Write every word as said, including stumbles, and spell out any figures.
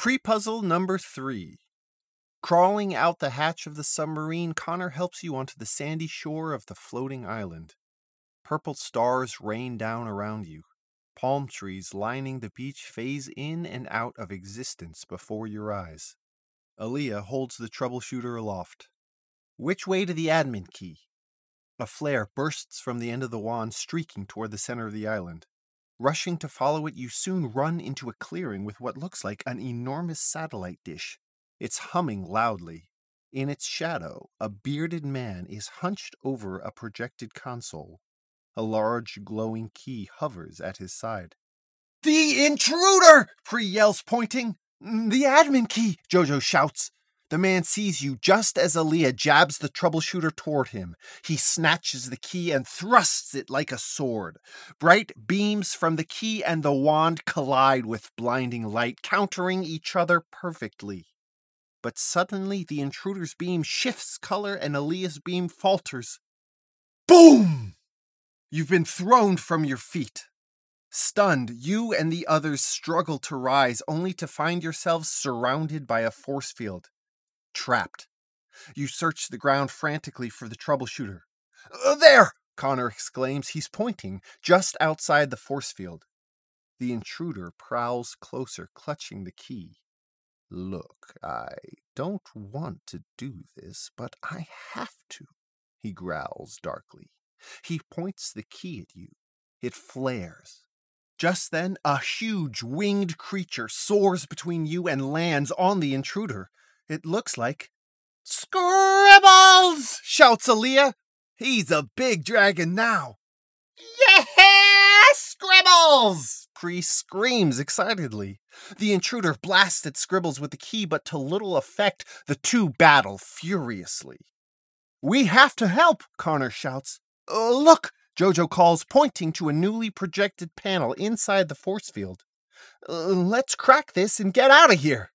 Pre-puzzle number three. Crawling out the hatch of the submarine, Connor helps you onto the sandy shore of the floating island. Purple stars rain down around you. Palm trees lining the beach phase in and out of existence before your eyes. Aaliyah holds the troubleshooter aloft. Which way to the admin key? A flare bursts from the end of the wand, streaking toward the center of the island. Rushing to follow it, you soon run into a clearing with what looks like an enormous satellite dish. It's humming loudly. In its shadow, a bearded man is hunched over a projected console. A large, glowing key hovers at his side. "The intruder!" Pre yells, pointing. "The admin key!" Jojo shouts. The man sees you just as Aaliyah jabs the troubleshooter toward him. He snatches the key and thrusts it like a sword. Bright beams from the key and the wand collide with blinding light, countering each other perfectly. But suddenly, the intruder's beam shifts color and Aaliyah's beam falters. Boom! You've been thrown from your feet. Stunned, you and the others struggle to rise, only to find yourselves surrounded by a force field. Trapped. You search the ground frantically for the troubleshooter. Uh, there! Connor exclaims. He's pointing just outside the force field. The intruder prowls closer, clutching the key. "Look, I don't want to do this, but I have to," he growls darkly. He points the key at you. It flares. Just then, a huge winged creature soars between you and lands on the intruder. It looks like Scribbles! Shouts Aaliyah. He's a big dragon now. Yeah, Scribbles! Pre screams excitedly. The intruder blasts at Scribbles with the key, but to little effect, the two battle furiously. "We have to help!" Connor shouts. Uh, look! Jojo calls, pointing to a newly projected panel inside the force field. Uh, let's crack this and get out of here.